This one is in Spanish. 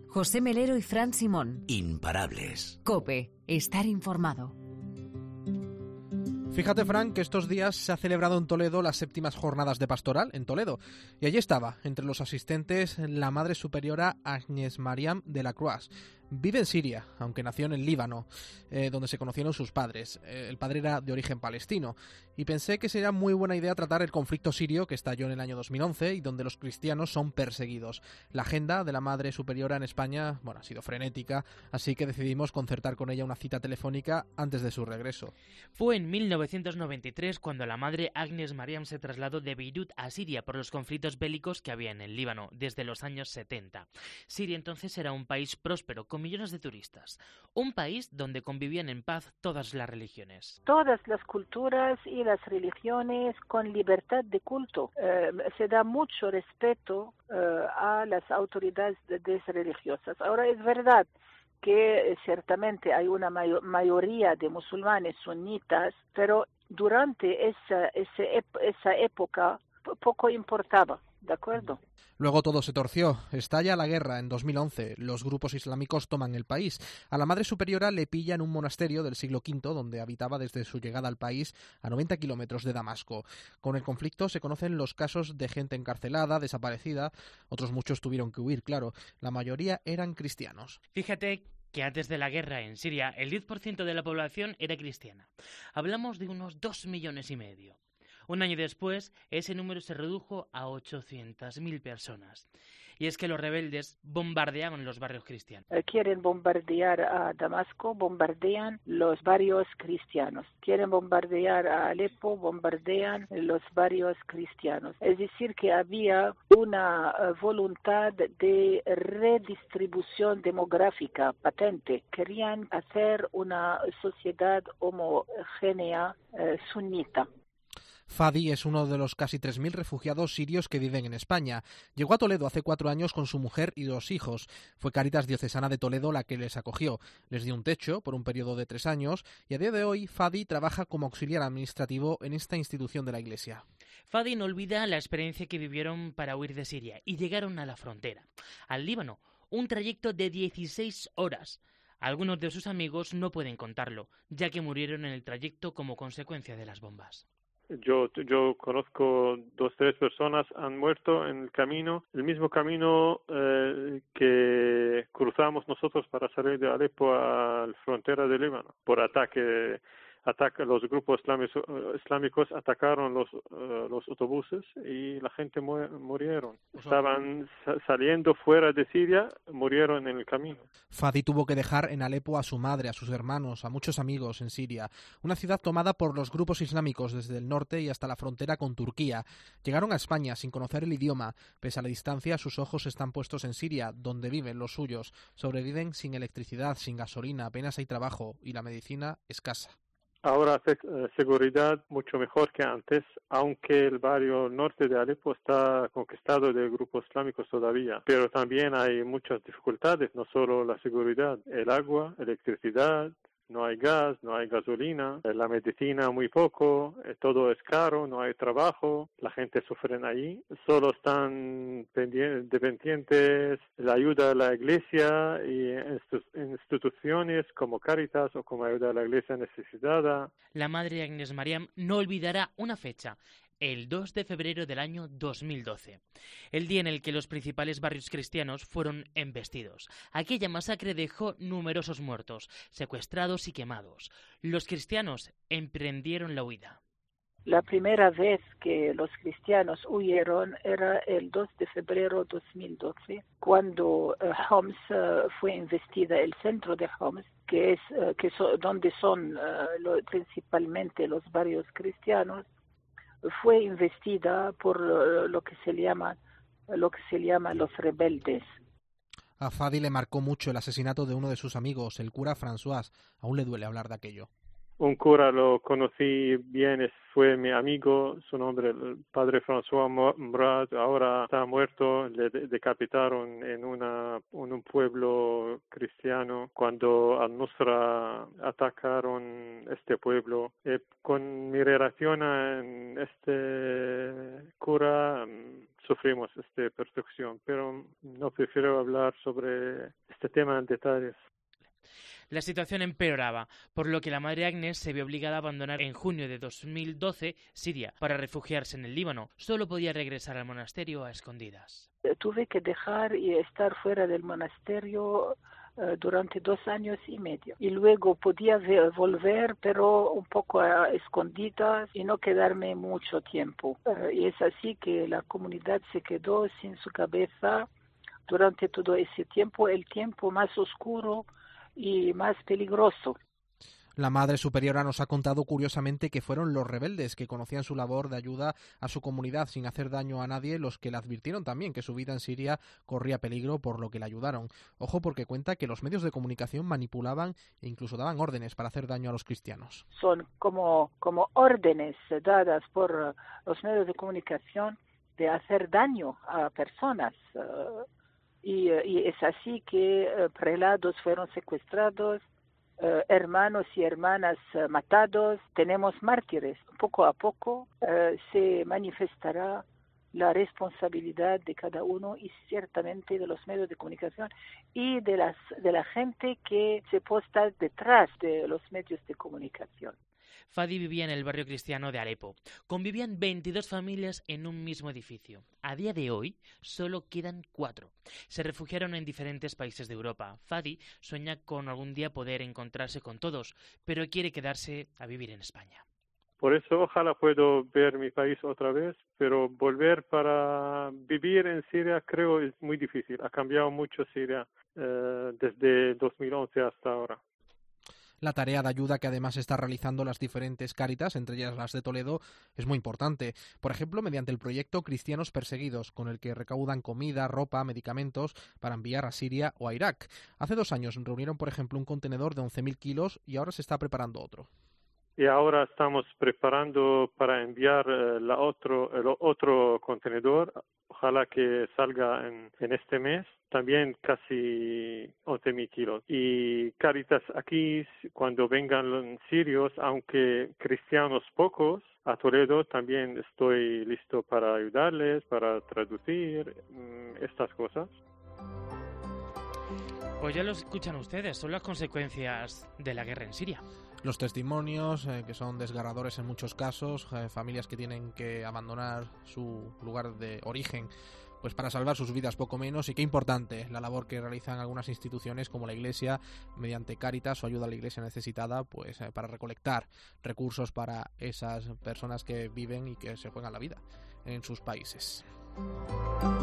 José Melero y Fran Simón. Imparables. COPE. Estar informado. Fíjate, Fran, que estos días se ha celebrado en Toledo las 7ª jornadas de pastoral en Toledo. Y allí estaba, entre los asistentes, la Madre Superiora Agnes Mariam de la Croix. Vive en Siria, aunque nació en el Líbano, donde se conocieron sus padres. El padre era de origen palestino. Y pensé que sería muy buena idea tratar el conflicto sirio que estalló en el año 2011 y donde los cristianos son perseguidos. La agenda de la Madre Superiora en España, ha sido frenética, así que decidimos concertar con ella una cita telefónica antes de su regreso. Fue en 1993 cuando la Madre Agnes Mariam se trasladó de Beirut a Siria por los conflictos bélicos que había en el Líbano desde los años 70. Siria entonces era un país próspero, con millones de turistas. Un país donde convivían en paz todas las religiones. Todas las culturas y las religiones con libertad de culto. Se da mucho respeto a las autoridades religiosas. Ahora es verdad que ciertamente hay una mayoría de musulmanes sunitas, pero durante esa época poco importaba, ¿de acuerdo? Luego todo se torció. Estalla la guerra en 2011. Los grupos islámicos toman el país. A la Madre Superiora le pilla en un monasterio del siglo V, donde habitaba desde su llegada al país a 90 kilómetros de Damasco. Con el conflicto se conocen los casos de gente encarcelada, desaparecida. Otros muchos tuvieron que huir, claro. La mayoría eran cristianos. Fíjate que antes de la guerra en Siria el 10% de la población era cristiana. Hablamos de unos 2,5 millones. Un año después, ese número se redujo a 800.000 personas. Y es que los rebeldes bombardeaban los barrios cristianos. Quieren bombardear a Damasco, bombardean los barrios cristianos. Quieren bombardear a Alepo, bombardean los barrios cristianos. Es decir, que había una voluntad de redistribución demográfica patente. Querían hacer una sociedad homogénea sunita. Fadi es uno de los casi 3.000 refugiados sirios que viven en España. Llegó a Toledo hace 4 años con su mujer y 2 hijos. Fue Cáritas Diocesana de Toledo la que les acogió. Les dio un techo por un periodo de 3 años y a día de hoy Fadi trabaja como auxiliar administrativo en esta institución de la Iglesia. Fadi no olvida la experiencia que vivieron para huir de Siria y llegaron a la frontera, al Líbano, un trayecto de 16 horas. Algunos de sus amigos no pueden contarlo, ya que murieron en el trayecto como consecuencia de las bombas. Yo conozco 2 o 3 personas han muerto en el camino, el mismo camino que cruzamos nosotros para salir de Alepo a la frontera de Líbano, por ataque. Los grupos islámicos atacaron los autobuses y la gente murieron. Estaban saliendo fuera de Siria, murieron en el camino. Fadi tuvo que dejar en Alepo a su madre, a sus hermanos, a muchos amigos en Siria, una ciudad tomada por los grupos islámicos desde el norte y hasta la frontera con Turquía. Llegaron a España sin conocer el idioma. Pese a la distancia, sus ojos están puestos en Siria, donde viven los suyos. Sobreviven sin electricidad, sin gasolina, apenas hay trabajo y la medicina escasa. Ahora hay seguridad mucho mejor que antes, aunque el barrio norte de Alepo está conquistado de grupos islámicos todavía. Pero también hay muchas dificultades, no solo la seguridad, el agua, electricidad, no hay gas, no hay gasolina, la medicina muy poco, todo es caro, no hay trabajo, la gente sufre ahí, solo están dependientes de la ayuda de la iglesia y instituciones como Cáritas o como ayuda a la iglesia necesitada. La Madre Agnes Mariam no olvidará una fecha, el 2 de febrero del año 2012, el día en el que los principales barrios cristianos fueron embestidos. Aquella masacre dejó numerosos muertos, secuestrados y quemados. Los cristianos emprendieron la huida. La primera vez que los cristianos huyeron era el 2 de febrero de 2012, cuando Homs fue investida, el centro de Homs, donde son principalmente los barrios cristianos, fue investida por lo que se llama los rebeldes. A Fadi le marcó mucho el asesinato de uno de sus amigos, el cura François. Aún le duele hablar de aquello. Un cura lo conocí bien, fue mi amigo, su nombre el padre François Murad, ahora está muerto, le decapitaron en un pueblo cristiano cuando al-Nusra atacaron este pueblo. Con mi relación a este cura, sufrimos esta persecución, pero no prefiero hablar sobre este tema en detalles. La situación empeoraba, por lo que la madre Agnes se vio obligada a abandonar en junio de 2012 Siria para refugiarse en el Líbano. Solo podía regresar al monasterio a escondidas. Tuve que dejar y estar fuera del monasterio durante 2 años y medio. Y luego podía volver, pero un poco a escondidas y no quedarme mucho tiempo. Y es así que la comunidad se quedó sin su cabeza durante todo ese tiempo, el tiempo más oscuro y más peligroso. La Madre Superiora nos ha contado curiosamente que fueron los rebeldes que conocían su labor de ayuda a su comunidad sin hacer daño a nadie los que le advirtieron también que su vida en Siria corría peligro, por lo que le ayudaron. Ojo, porque cuenta que los medios de comunicación manipulaban e incluso daban órdenes para hacer daño a los cristianos. Son como órdenes dadas por los medios de comunicación de hacer daño a personas. Y es así que prelados fueron secuestrados, hermanos y hermanas matados, tenemos mártires. Poco a poco se manifestará la responsabilidad de cada uno y ciertamente de los medios de comunicación y de la gente que se posta detrás de los medios de comunicación. Fadi vivía en el barrio cristiano de Alepo. Convivían 22 familias en un mismo edificio. A día de hoy solo quedan 4. Se refugiaron en diferentes países de Europa. Fadi sueña con algún día poder encontrarse con todos, pero quiere quedarse a vivir en España. Por eso ojalá puedo ver mi país otra vez, pero volver para vivir en Siria creo es muy difícil. Ha cambiado mucho Siria desde 2011 hasta ahora. La tarea de ayuda que además está realizando las diferentes Cáritas, entre ellas las de Toledo, es muy importante. Por ejemplo, mediante el proyecto Cristianos Perseguidos, con el que recaudan comida, ropa, medicamentos para enviar a Siria o a Irak. Hace 2 años reunieron, por ejemplo, un contenedor de 11.000 kilos y ahora se está preparando otro. Y ahora estamos preparando para enviar el otro contenedor. Ojalá que salga en este mes. También casi 11.000 kilos. Y Cáritas aquí, cuando vengan los sirios, aunque cristianos pocos, a Toledo también estoy listo para ayudarles, para traducir estas cosas. Pues ya lo escuchan ustedes, son las consecuencias de la guerra en Siria. Los testimonios, que son desgarradores en muchos casos, familias que tienen que abandonar su lugar de origen pues para salvar sus vidas poco menos, y qué importante la labor que realizan algunas instituciones como la Iglesia mediante Cáritas o ayuda a la Iglesia necesitada, pues para recolectar recursos para esas personas que viven y que se juegan la vida en sus países.